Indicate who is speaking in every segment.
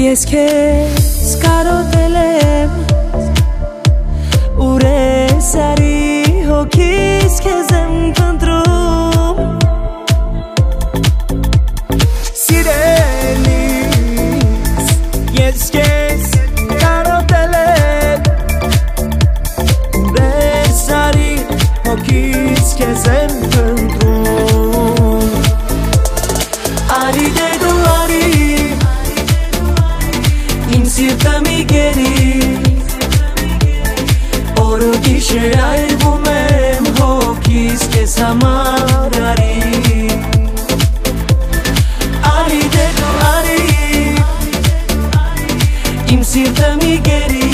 Speaker 1: Ես քեզ կարոտել եմ Ուրես արի հոգիս քեզ եմ փնտրում
Speaker 2: Սիրելիս ես քեզ կարոտել եմ Ուրես արի հոգիս քեզ եմ փնտրում
Speaker 1: Արի դե դու արի Իմ սիրտը մի գերի Օր ու գիշեր այրվում եմ հոգիս քեզ համար արի Արի դե դու արի Իմ սիրտը մի գերի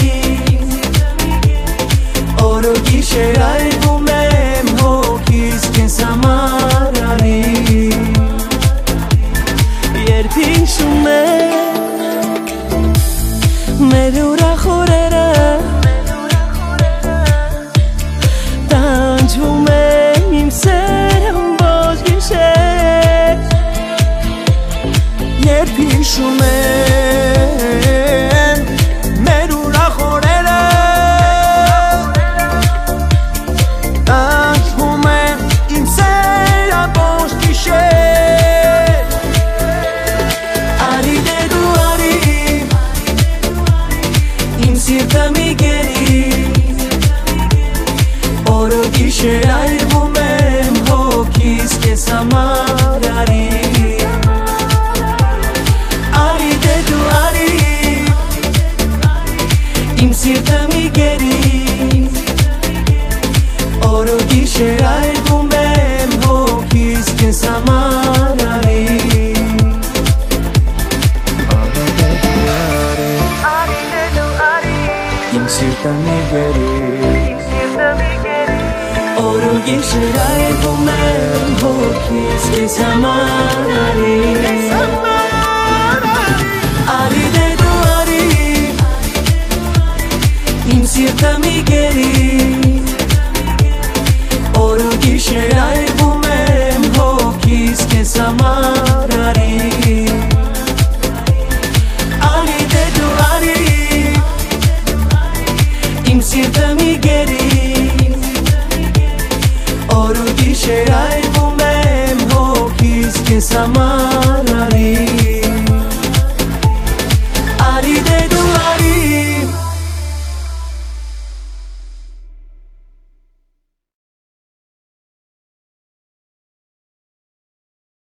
Speaker 1: Օր ու գիշեր այրվում եմ հոգիս քեզ համար արի Երբ հիշում մեր ուրախ օրերը Տանջվում եմ իմ սերը ամբողջ գիշեր
Speaker 2: Երբ հիշում եմ մեր ուրախ օրերը Տանջվում եմ իմ սեր ամբողջ գիշեր
Speaker 1: Արի դե դու արի Իմ սիրտը մի գերի Օր ու գիշեր այրվում եմ հոգիս քեզ համար արի Արի դե դու արի Իմ սիրտը մի գերի Օր ու գիշեր այրվում եմ հոգիս քեզ համար արի
Speaker 2: Իմ սիրտը մի գերի
Speaker 1: Օր ու գիշեր այրվում եմ հոգիս քեզ համար արի Արի դե դու արի Իմ սիրտը մի գերի Օր ու գիշեր այրվում եմ հոգիս քեզ համար արի Արի դե դու արի Իմ սիրտը մի գերի Օր ու գիշեր այրվում եմ հոգիս քեզ համար